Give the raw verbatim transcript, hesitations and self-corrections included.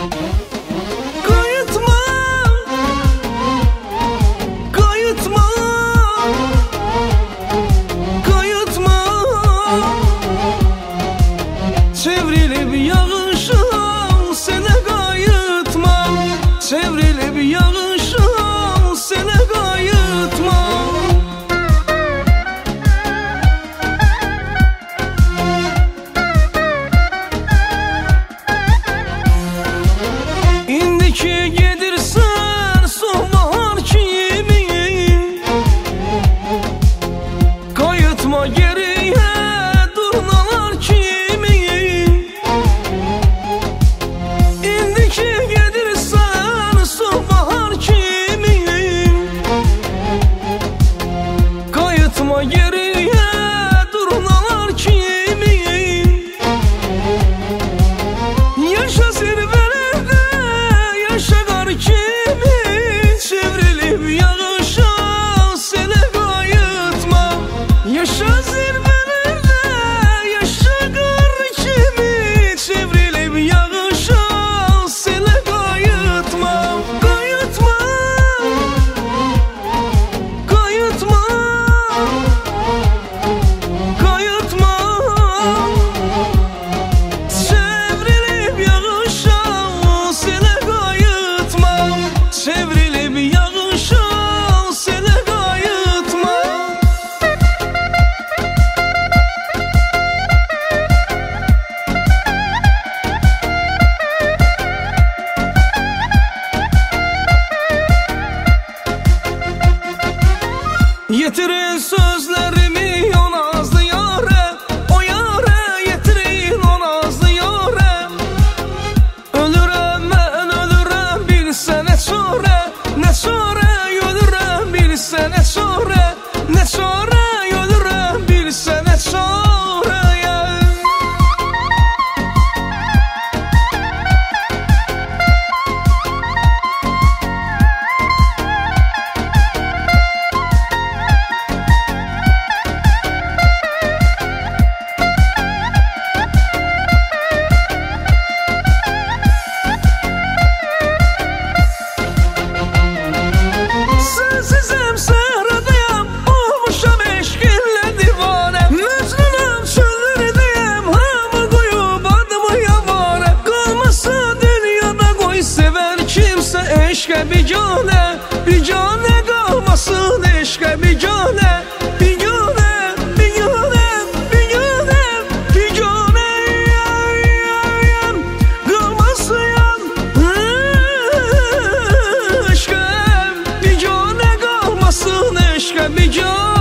Kayıtma, kayıtma, kayıtma. Çevrilip yağışım sene kayıtma. Çevrilip yağışım sene kayıtma. İndiki gedirsen sonbahar kimi, kayıtma geriye durnalar kimi. İndiki gedirsen sonbahar kimi, kayıtma geriye durnalar kimi. Yaşa zirvelerde yaşa kar kimi, çevrilip yağışa sene kayıtma. Yaşa zirvelerde yaşa kar kimi, çevrilip yağışa sene kayıtma. Kayıtma, kayıtma, kayıtma. Çevrilip yağışa sene kayıtma. Çevrilip yağışa sene kayıtma. Yetirin sözlerimi o nazlı yâre, o yâre yetirin o nazlı yâre. Ölürem ben ölürem bilse ne çare, ne çare ölürem bilse ne çare, ne çare ölürem bilse ne çare ya. Sensizim sehradayım, olmuşam eşkinle divane. Mecnunum çöllerdeyim, hamı koyup adımı yavare. Kalmasa dünyada koy sever kimse eşke bigane. Bigane kalmasın eşke bigane. Bigane, bigane, bigane, bigane yan, yan, yan. Kalmasın eşke bigane, kalmasın eşke bigane.